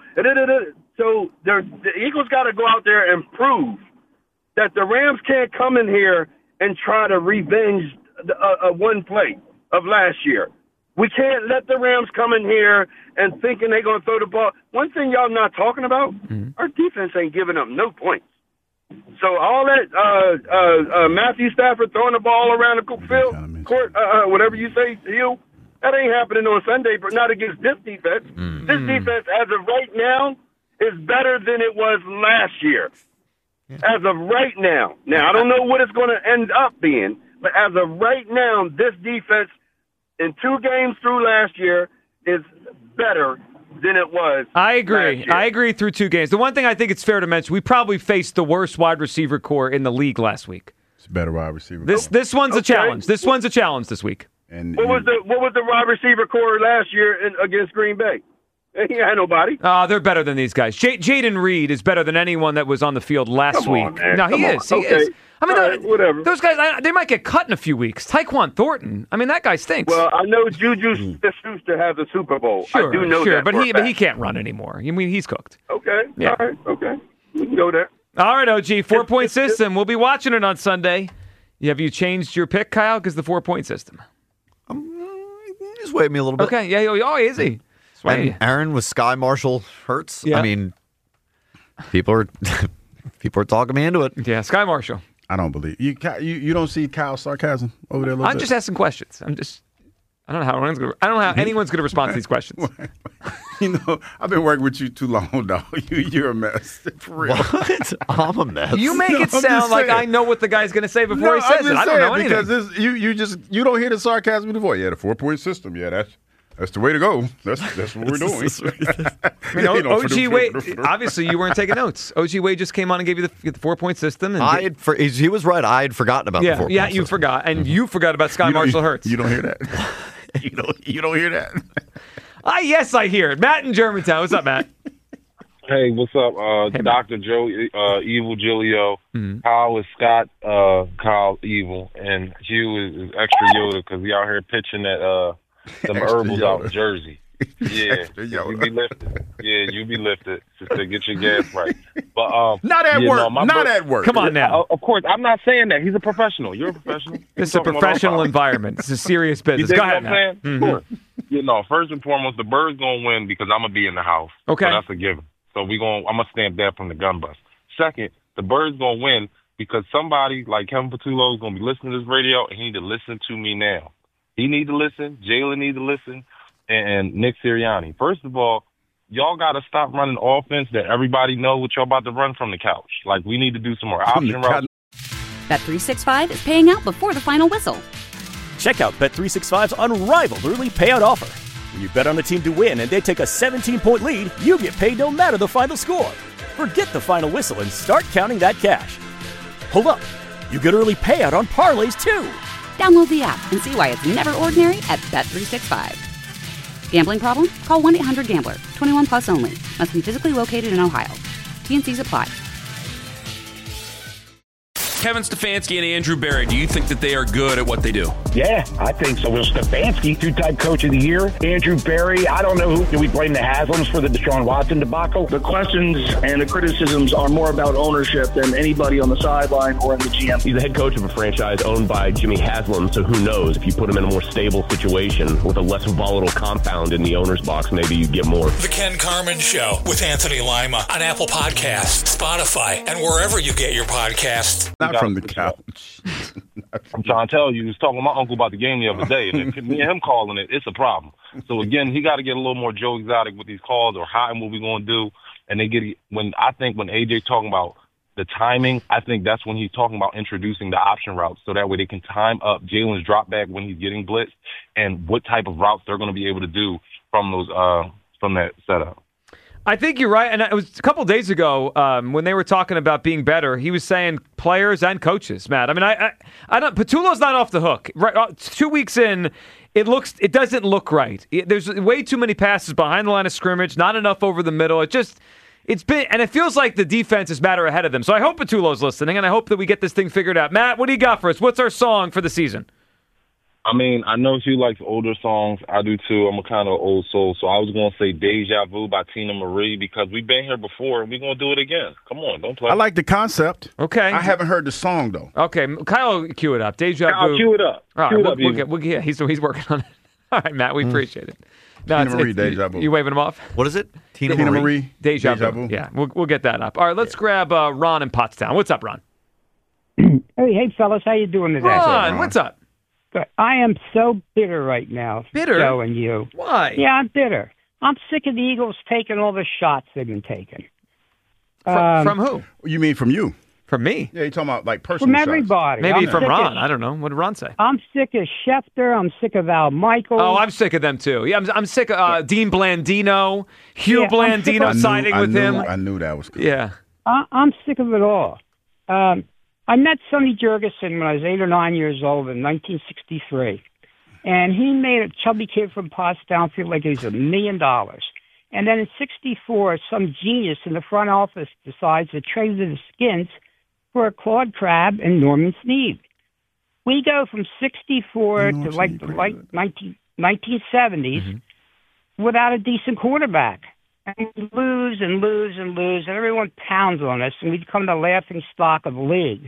So the Eagles got to go out there and prove that the Rams can't come in here and try to revenge the, uh, uh, one play of last year. We can't let the Rams come in here and thinking they're going to throw the ball. One thing y'all not talking about, mm-hmm. our defense ain't giving up no points. So all that uh, uh, uh, Matthew Stafford throwing the ball around the field, court, uh, whatever you say, Hugh, that ain't happening on Sunday, but not against this defense. Mm-hmm. This defense, as of right now, is better than it was last year. Yeah. As of right now. Now, I don't know what it's going to end up being, but as of right now, this defense in two games through last year is better than it was. I agree. I agree through two games. The one thing I think it's fair to mention, we probably faced the worst wide receiver core in the league last week. It's a better wide receiver. This this one's okay. a challenge. This one's a challenge this week. And what was the what was the wide receiver core last year in, against Green Bay? He had nobody. Uh, they're better than these guys. J- Jaden Reed is better than anyone that was on the field last Come week. On, man. No, he Come is. On. He okay. is. I mean, right, the, whatever. Those guys, I, they might get cut in a few weeks. Tyquan Thornton. I mean, that guy stinks. Well, I know Juju Smith-Schuster has a Super Bowl. Sure, I do know sure, that. but for he a but fact. he can't run anymore. I mean, he's cooked. Okay. Yeah. All right. Okay. We can go there. All right, O G. Four point system. We'll be watching it on Sunday. Have you changed your pick, Kyle? Because the four point system. Um, he's weighing me a little bit. Okay. Yeah. Oh, is he? And Aaron with Sky Marshall Hurts. Yeah. I mean, people are people are talking me into it. Yeah, Sky Marshall. I don't believe you. You you don't see Kyle's sarcasm over there. A little I'm bit? just asking questions. I'm just. I don't know how anyone's gonna, I don't know how anyone's going to respond to these questions. You know, I've been working with you too long, dog. You, you're a mess. For real. What? I'm a mess. You make No, it I'm sound just like saying. I know what the guy's going to say before No, he says I'm it. just I don't know saying, anything. because this, you you just you don't hear the sarcasm in the voice. Yeah, the four point system. Yeah, that's that's the way to go. That's that's what we're doing. I mean, You know, O G Wade, obviously you weren't taking notes. O G Wade just came on and gave you the, the four-point system. And I had for, he was right. I had forgotten about yeah, the four-point Yeah, system. you forgot. And you forgot about Sky You don't- Marshall you- Hurts. You don't hear that. you don't you don't hear that. Ah, yes, I hear it. Matt in Germantown. What's up, Matt? Hey, what's up? Uh, Hey, Doctor Joe, uh, Evil Gilio. Mm-hmm. Kyle is Scott, uh, Kyle Evil. And Hugh is, is extra Yoda because he out here pitching that, uh, them Extra herbals Yoda. out in Jersey. Yeah, Extra Yoda. you be lifted. Yeah, you be lifted just to get your gas right. But um, Not at you work. know, my Not bro- at work. Come on now. Uh, of course, I'm not saying that. He's a professional. You're a professional. This is a Talking about professional all- environment. This is serious You business. dig Go what ahead, I'm Matt. saying? Mhm. Sure. You know, first and foremost, the Birds gonna win because I'm gonna be in the house. Okay. So that's a given. So we going I'm gonna stamp that from the gun bus. Second, the Birds gonna win because somebody like Kevin Patullo is gonna be listening to this radio and he need to listen to me now. He need to listen. Jalen need to listen, and, and Nick Sirianni. First of all, y'all got to stop running offense that everybody know what y'all about to run from the couch. Like we need to do some more option routes. Bet three sixty-five is paying out before the final whistle. Check out Bet three sixty-five's unrivaled early payout offer. When you bet on a team to win and they take a seventeen-point lead, you get paid no matter the final score. Forget the final whistle and start counting that cash. Hold up. You get early payout on parlays, too. Download the app and see why it's never ordinary at Bet three sixty-five. Gambling problem? Call one eight hundred gambler. twenty-one plus only. Must be physically located in Ohio. T N Cs apply. Kevin Stefanski and Andrew Berry, do you think that they are good at what they do? Yeah, I think so. Will Stefanski, two-time coach of the year. Andrew Berry, I don't know who. Do we blame the Haslams for the Deshaun Watson debacle? The questions and the criticisms are more about ownership than anybody on the sideline or in the G M. He's the head coach of a franchise owned by Jimmy Haslam, so who knows? If you put him in a more stable situation with a less volatile compound in the owner's box, maybe you get more. The Ken Carman Show with Anthony Lima on Apple Podcasts, Spotify, and wherever you get your podcasts. Not from the couch. I'm trying to tell you, he was talking to my uncle about the game the other day, and then me and him calling it, it's a problem. So again, he got to get a little more Joe Exotic with these calls, or how and what we going to do. And they get when I think when A J talking about the timing, I think that's when he's talking about introducing the option routes, so that way they can time up Jalen's drop back when he's getting blitzed, and what type of routes they're going to be able to do from those uh from that setup. I think you're right. And it was a couple of days ago um, when they were talking about being better. He was saying players and coaches, Matt. I mean, I, I, I don't. Petulo's not off the hook. Right, uh, two weeks in, it looks, it doesn't look right. It, there's way too many passes behind the line of scrimmage. Not enough over the middle. It just, it's been, and it feels like the defense is matter ahead of them. So I hope Petulo's listening, and I hope that we get this thing figured out. Matt, what do you got for us? What's our song for the season? I mean, I know she likes older songs. I do too. I'm a kind of old soul. So I was going to say Deja Vu by Tina Marie, because we've been here before and we're going to do it again. Come on, don't play. I like the concept. Okay. I haven't heard the song, though. Okay. Kyle, cue it up. Deja Vu. I'll cue it up. All right, cue it we'll, up, we'll you. get, we'll get, he's, he's working on it. All right, Matt, we appreciate it. No, Tina it's, Marie, it's, Deja Vu. You waving him off? What is it? Tina, Tina Marie? Marie, Deja, Deja Vu. Vu. Yeah, we'll, we'll get that up. All right, let's grab uh, Ron in Pottstown. What's up, Ron? Hey, hey, fellas, how you doing today? Ron, what's up? Good. I am so bitter right now. Bitter? Showing you. Why? Yeah, I'm bitter. I'm sick of the Eagles taking all the shots they've been taking. From, Um, from who? You mean from you? From me? Yeah, you're talking about like personal From shots. everybody. Maybe I'm from sick Ron. Of, I don't know. What did Ron say? I'm sick of Schefter. I'm sick of Al Michaels. Oh, I'm sick of them too. Yeah, I'm, I'm sick of uh, Dean Blandino, Hugh Yeah, I'm sick Blandino of- siding I with knew, him. I knew that was coming. Yeah. I, I'm sick of it all. Um, I met Sonny Jurgensen when I was eight or nine years old in nineteen sixty-three. And he made a chubby kid from Pottstown feel like he was a million dollars. And then in sixty-four, some genius in the front office decides to trade the Skins for Claude Crabb and Norman Snead. We go from sixty-four to like the late nineteen, nineteen seventies without a decent quarterback. And we lose and lose and lose, and everyone pounds on us, and we become the laughing stock of the league.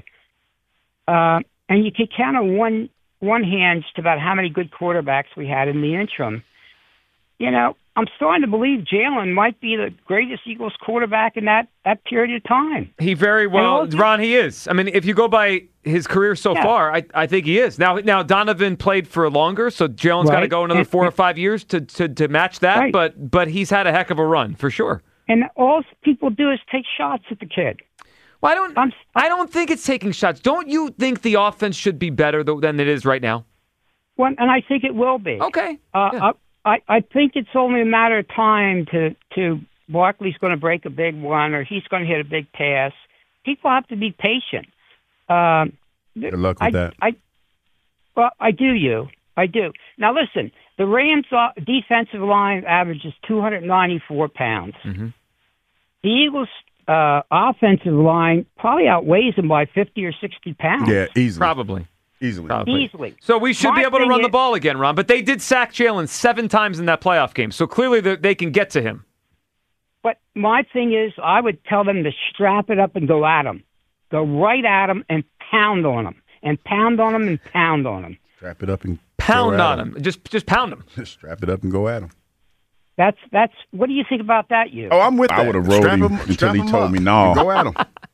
Uh, and you can count on one one hand just about how many good quarterbacks we had in the interim. You know, I'm starting to believe Jalen might be the greatest Eagles quarterback in that, that period of time. He very well, also- Ron, he is. I mean, if you go by his career so Yeah. far, I, I think he is. Now, now Donovan played for longer, so Jalen's got to Right. go another And- four or five years to, to, to match that, Right. but but he's had a heck of a run, for sure. And all people do is take shots at the kid. Well, I don't, I don't think it's taking shots. Don't you think the offense should be better th- than it is right now? Well, and I think it will be. Okay. Uh, Yeah. I, I think it's only a matter of time to, to Barkley's going to break a big one or he's going to hit a big pass. People have to be patient. Um, Good luck I, with that. I, well, I do, you. I do. Now, listen, the Rams' uh, defensive line averages two hundred ninety-four pounds. Mm-hmm. The Eagles' uh, offensive line probably outweighs them by fifty or sixty pounds. Yeah, easily. Probably. Easily. Probably. Easily. So we should My be able to thing run the is- ball again, Ron. But they did sack Jalen seven times in that playoff game. So clearly they they can get to him. But my thing is, I would tell them to strap it up and go at him. Go right at him and pound on him. And pound on him and pound on him. Strap it up and Pound go at on him. Just just pound him. Strap it up and go at him. That's, that's, what do you think about that, you? Oh, I'm with that. I I would have rolled Strap him, him- until strap he him told up. me no. You Go at him.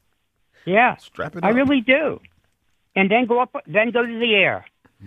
Yeah. Strap it I up. really do. And then go up, then go to the air.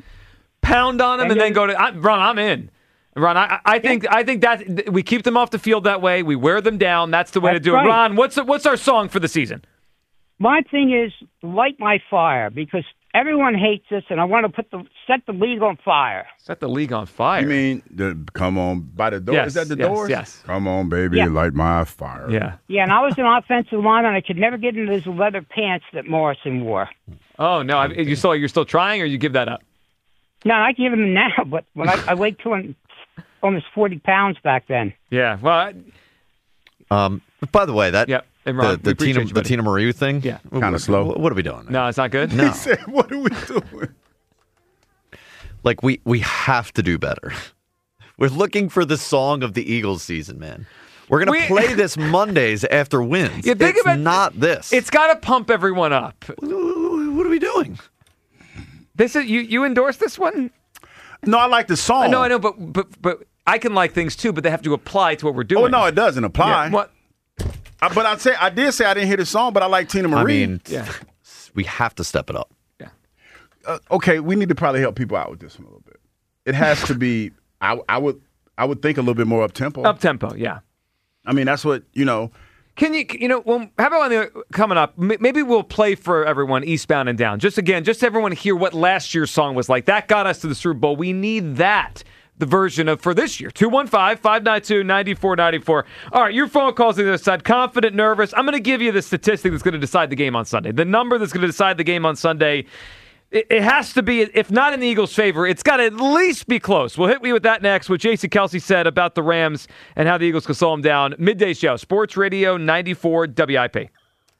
Pound on him and, And then then- go to I, Ron. I'm in. Ron, I, I think I think that we keep them off the field that way. We wear them down. That's the way That's to do right. it. Ron, what's what's our song for the season? My thing is light my fire because Everyone hates this, and I want to put the set the league on fire. Set the league on fire. You mean the come on by the door? Yes, Is that the yes, doors? yes. Come on, baby, Yeah. light my fire. Yeah. Yeah, and I was an offensive lineman. I could never get into those leather pants that Morrison wore. Oh no, I, you still you're still trying, or you give that up? No, I give them now, but when I, I weighed two hundred, almost forty pounds back then. Yeah. Well. I, Um, by the way, that yeah, and Ron, the, the we appreciate Tina you, the buddy. Tina Marie thing, Yeah. Kinda slow. What, what are we doing? No, it's not good. No. He said, "What are we doing?" Like we we have to do better. We're looking for the song of the Eagles season, man. We're gonna We- play this Mondays after wins. You think it's about not this. It's got to pump everyone up. What are we doing? This is you. You endorse this one? No, I like the song. No, I know, but but but I can like things too, but they have to apply to what we're doing. Oh no, it doesn't apply. Yeah, what? I, but I say I did say I didn't hear the song, but I like Tina Marie. I mean, Yeah. we have to step it up. uh, okay, we need to probably help people out with this one a little bit. It has to be. I, I would. I would think a little bit more up tempo. Up tempo, yeah. I mean, that's what you know. Can you, you know, well, how about on the coming up? m- Maybe we'll play for everyone Eastbound and Down. Just again, just so everyone hear what last year's song was like. That got us to the Super Bowl. We need that, the version of for this year. two one five, five nine two, nine four nine four. All right, your phone calls on the other side. Confident, nervous. I'm going to give you the statistic that's going to decide the game on Sunday. The number that's going to decide the game on Sunday. It, it has to be, if not in the Eagles' favor, it's got to at least be close. We'll hit you with that next. What Jason Kelsey said about the Rams and how the Eagles could slow them down. Midday Show, Sports Radio ninety-four W I P. If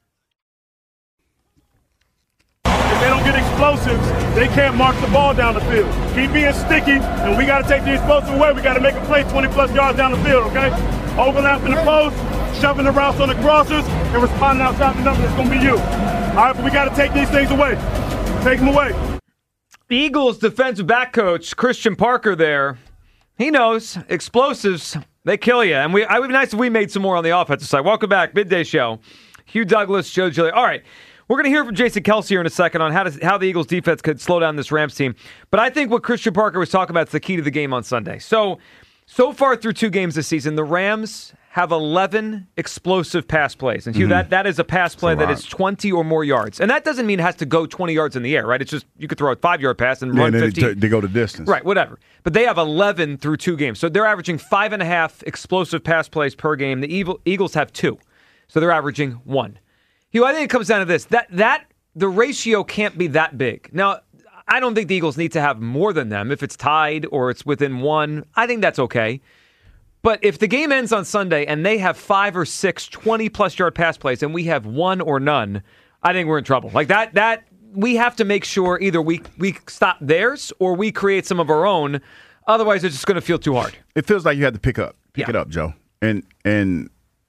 they don't get explosives, they can't march the ball down the field. Keep being sticky, and we got to take the explosive away. We got to make a play twenty-plus yards down the field, okay? Overlapping the post, shoving the routes on the crossers, and responding outside the number. That's going to be you. All right, but we got to take these things away. Take them away. The Eagles defensive back coach, Christian Parker there, he knows explosives, they kill you. And we, I would be nice if we made some more on the offensive side. Welcome back, Midday Show. Hugh Douglas, Joe Giglio. All right, we're going to hear from Jason Kelsey here in a second on how, does, how the Eagles defense could slow down this Rams team. But I think what Christian Parker was talking about is the key to the game on Sunday. So, so far through two games this season, the Rams have eleven explosive pass plays. And Hugh, mm-hmm. that, that is a pass play that is twenty or more yards. And that doesn't mean it has to go twenty yards in the air, right? It's just you could throw a five-yard pass and Yeah, run and then fifteen. they, they go the distance. Right, whatever. But they have eleven through two games. So they're averaging five and a half explosive pass plays per game. The Eagle, Eagles have two. So they're averaging one. Hugh, I think it comes down to this. That that the ratio can't be that big. Now, I don't think the Eagles need to have more than them. If it's tied or it's within one, I think that's okay. But if the game ends on Sunday and they have five or six twenty-plus yard pass plays and we have one or none, I think we're in trouble. Like that, that we have to make sure either we, we stop theirs or we create some of our own. Otherwise, it's just going to feel too hard. It feels like you have to pick up, pick Yeah. it up, Joe, and and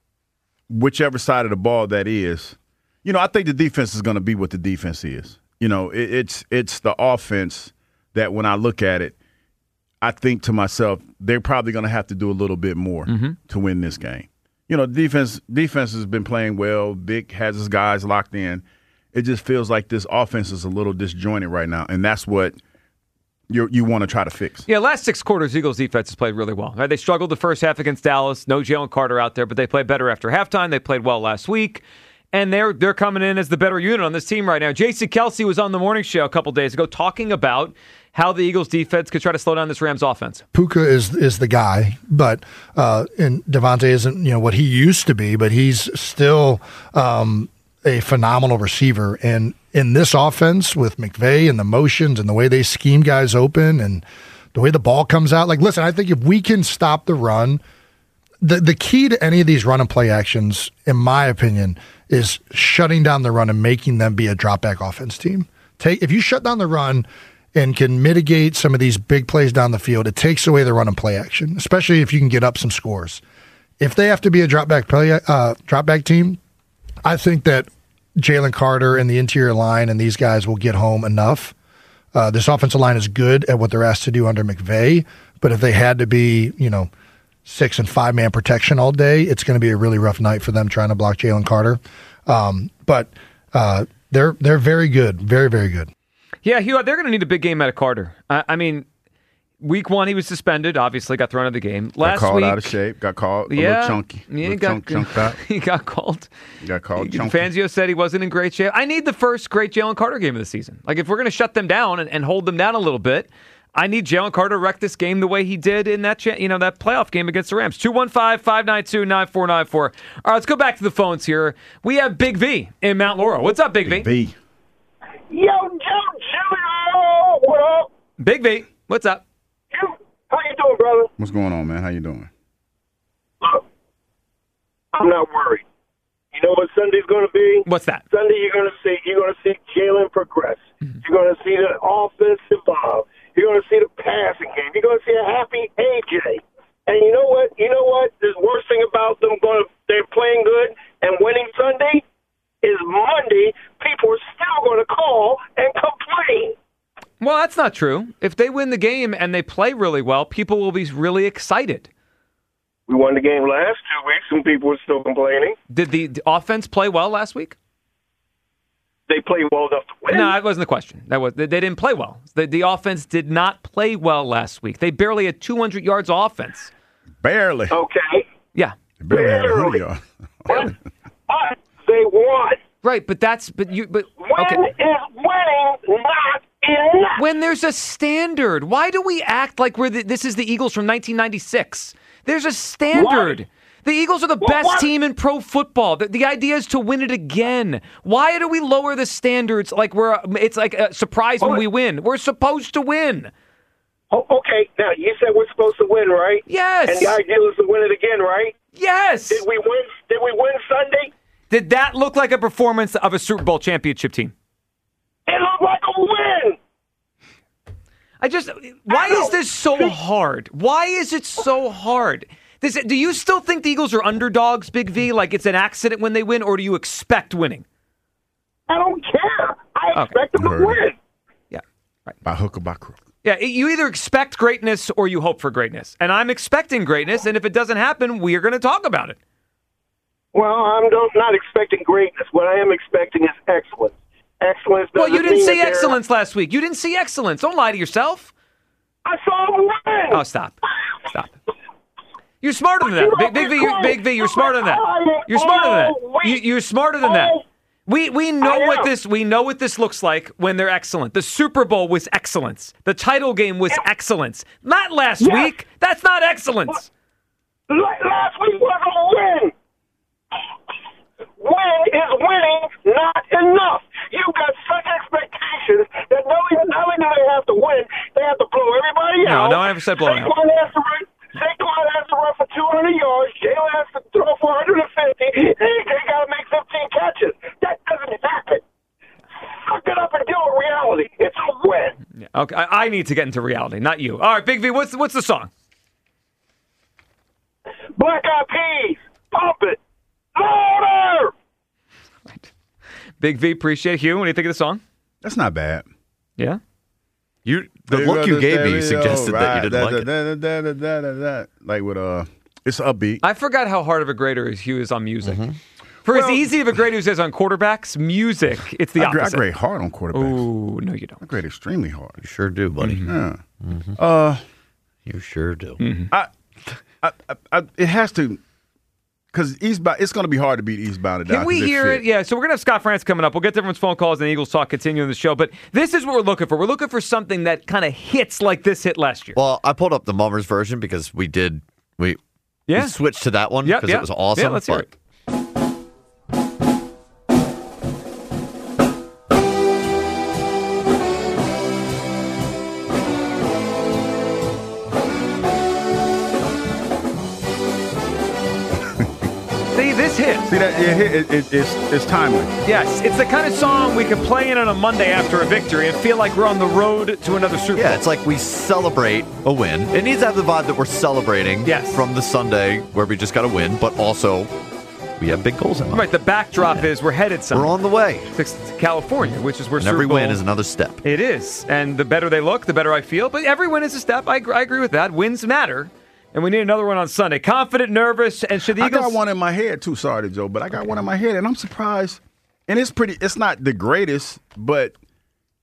whichever side of the ball that is, you know, I think the defense is going to be what the defense is. You know, it, it's it's the offense that when I look at it, I think to myself, they're probably going to have to do a little bit more Mm-hmm. to win this game. You know, defense defense has been playing well. Vic has his guys locked in. It just feels like this offense is a little disjointed right now, and that's what you you want to try to fix. Yeah, last six quarters, Eagles defense has played really well. Right? They struggled the first half against Dallas. No Jalen Carter out there, but they played better after halftime. They played well last week. And they're they're coming in as the better unit on this team right now. Jason Kelsey was on the morning show a couple days ago talking about how the Eagles defense could try to slow down this Rams offense. Puka is is the guy, but uh, and Devontae isn't you know what he used to be, but he's still um, a phenomenal receiver. And in this offense with McVay and the motions and the way they scheme guys open and the way the ball comes out, like listen, I think if we can stop the run, the the key to any of these run and play actions, in my opinion, is shutting down the run and making them be a drop back offense team. Take if you shut down the run and can mitigate some of these big plays down the field, it takes away the run and play action, especially if you can get up some scores. If they have to be a drop back play, uh, drop back team, I think that Jalen Carter and the interior line and these guys will get home enough. Uh, this offensive line is good at what they're asked to do under McVay, but if they had to be, you know, six and five man protection all day, it's going to be a really rough night for them trying to block Jalen Carter. Um, but uh, they're they're very good, very very good. Yeah, Hugh, they're going to need a big game out of Carter. I, I mean, Week one, he was suspended. Obviously, got thrown out of the game. Last got called week, out of shape. Got called a yeah, little chunky. Yeah, little he got, chunk, chunked out. he got called. He got called He, chunky. Fangio said he wasn't in great shape. I need the first great Jalen Carter game of the season. Like, if we're going to shut them down and, and hold them down a little bit, I need Jalen Carter to wreck this game the way he did in that cha- you know that playoff game against the Rams. two one five, five nine two, nine four nine four. All right, let's go back to the phones here. We have Big V in Mount Laurel. What's up, Big V? V. Yo, Joe, Jimmy, what up? Big V, what's up? You, how you doing, brother? What's going on, man? How you doing? Look, I'm not worried. You know what Sunday's going to be? What's that? Sunday, you're going to see you're going to see Jalen progress. Mm-hmm. You're going to see the offense evolve. You're going to see the passing game. You're going to see a happy A J. And you know what? You know what? The worst thing about them going to they're playing good and winning Sunday is Monday. People are still going to call and complain. Well, that's not true. If they win the game and they play really well, people will be really excited. We won the game last two weeks, and people were still complaining. Did the, the offense play well last week? They played well enough to win. No, that wasn't the question. That was they, they didn't play well. The, the offense did not play well last week. They barely had two hundred yards of offense. Barely. Okay. Yeah. They barely had one hundred yards. But, but they won. Right, but that's but you but Win okay. is winning, not enough. When there's a standard, why do we act like we're the, this is the Eagles from nineteen ninety-six? There's a standard. What? The Eagles are the well, best what? team in pro football. The, the idea is to win it again. Why do we lower the standards like we're? It's like a surprise oh, when we win. We're supposed to win. Oh, okay, now you said we're supposed to win, right? Yes. And the idea is to win it again, right? Yes. Did we win? Did we win Sunday? Did that look like a performance of a Super Bowl championship team? It looked like a win. I just, why is this so hard? Why is it so hard? This, do you still think the Eagles are underdogs, Big V? Like it's an accident when they win, or do you expect winning? I don't care. I expect okay. them to win. Yeah, right. By hook or by crook. Yeah, you either expect greatness or you hope for greatness. And I'm expecting greatness, and if it doesn't happen, we are going to talk about it. Well, I'm not expecting greatness. What I am expecting is excellence. Excellence. Well, you didn't see excellence last week. You didn't see excellence. Don't lie to yourself. I saw them win. Oh, stop. Stop. You're smarter than that. Big, Big V, you're, Big V, you're smarter than that. You're smarter than that. You, you're smarter than that. We we know what this we know what this looks like when they're excellent. The Super Bowl was excellence. The title game was excellence. Not last yes. week. That's not excellence. Last week was a win. Win is winning, not enough. You've got such expectations that not only, not only do they have to win, they have to blow everybody no, out. No, I never said blowing out. Has to run, Saquon has to run for two hundred yards. Jalen has to throw for one hundred fifty. And they got to make fifteen catches. That doesn't happen. Suck it up and deal with reality. It's a win. Yeah, okay, I, I need to get into reality, not you. All right, Big V, what's what's the song? Black Eyed Peas. Pump it. Louder! Right. Big V, appreciate you. What do you think of the song? That's not bad. Yeah? You The look you gave me, you suggested that you didn't like it. Like with, uh, it's upbeat. I forgot how hard of a grader Hugh is on music. Mm-hmm. For well, as easy of a grader as he is on quarterbacks, music, it's the I opposite. I grade hard on quarterbacks. Oh, no, you don't. I grade extremely hard. You sure do, buddy. Mm-hmm. Yeah. Mm-hmm. Uh, you sure do. Mm-hmm. I, I, I, I, it has to... Because Eastbound, it's going to be hard to beat Eastbound. Can we hear it? Yeah, so we're going to have Scott France coming up. We'll get to everyone's phone calls and Eagles talk continuing the show. But this is what we're looking for. We're looking for something that kind of hits like this hit last year. Well, I pulled up the Mummers version because we did, we, yeah. we switched to that one because yep, yep. it was awesome. Yeah, let's hear it. This hit. See that? It, it, it, it's, it's timely. Yes, it's the kind of song we can play in on a Monday after a victory and feel like we're on the road to another Super Bowl. Yeah, it's like we celebrate a win. It needs to have the vibe that we're celebrating yes. from the Sunday where we just got a win, but also we have big goals in mind. Right, the backdrop yeah. is we're headed somewhere. We're on the way. To California, which is where and Super every Bowl, win is another step. It is, and the better they look, the better I feel. But every win is a step. I, I agree with that. Wins matter. And we need another one on Sunday. Confident, nervous, and should the Eagles... I got one in my head, too. Sorry, Joe, but I got okay. one in my head, and I'm surprised. And it's pretty... It's not the greatest, but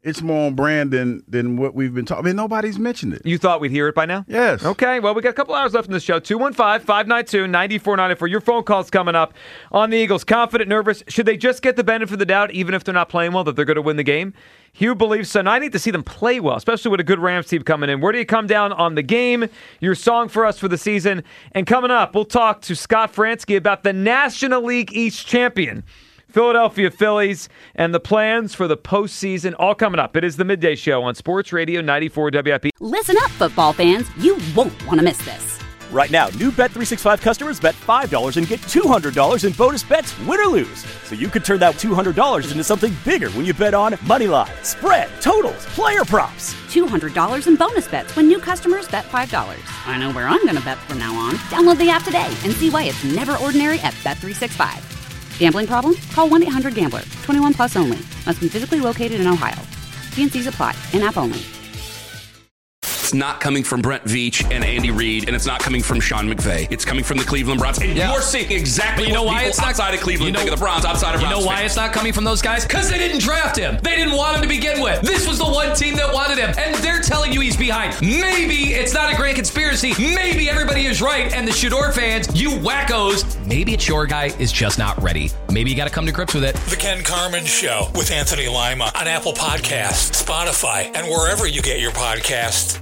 it's more on brand than than what we've been talking. I mean, nobody's mentioned it. You thought we'd hear it by now? Yes. Okay, well, we got a couple hours left in this show. two one five, five nine two, nine four nine four. Your phone call's coming up on the Eagles. Confident, nervous. Should they just get the benefit of the doubt, even if they're not playing well, that they're going to win the game? Hugh believes so. Now, I need to see them play well, especially with a good Rams team coming in. Where do you come down on the game? Your song for us for the season. And coming up, we'll talk to Scott Fransky about the National League East champion, Philadelphia Phillies, and the plans for the postseason. All coming up. It is the Midday Show on Sports Radio ninety-four W I P. Listen up, football fans. You won't want to miss this. Right now, new Bet three sixty-five customers bet five dollars and get two hundred dollars in bonus bets, win or lose. So you could turn that two hundred dollars into something bigger when you bet on money line, spread, totals, player props. two hundred dollars in bonus bets when new customers bet five dollars. I know where I'm going to bet from now on. Download the app today and see why it's never ordinary at Bet three sixty-five. Gambling problem? Call one eight hundred gambler. twenty-one plus only. Must be physically located in Ohio. T and C's apply. In-app only. It's not coming from Brent Veach and Andy Reid, and it's not coming from Sean McVay. It's coming from the Cleveland Browns. And yeah. you're seeing exactly but you know what why people it's not, outside of Cleveland you know, think of the Browns, outside of You Browns know why fans. it's not coming from those guys? Because they didn't draft him. They didn't want him to begin with. This was the one team that wanted him, and they're telling you he's behind. Maybe it's not a grand conspiracy. Maybe everybody is right, and the Shador fans, you wackos, maybe it's your guy is just not ready. Maybe you got to come to grips with it. The Ken Carman Show with Anthony Lima on Apple Podcasts, Spotify, and wherever you get your podcasts.